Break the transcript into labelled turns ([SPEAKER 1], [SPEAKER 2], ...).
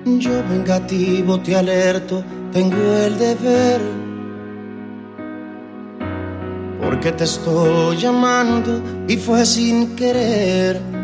[SPEAKER 1] Yo vengativo te alerto, tengo el deber, porque te estoy llamando y fue sin querer.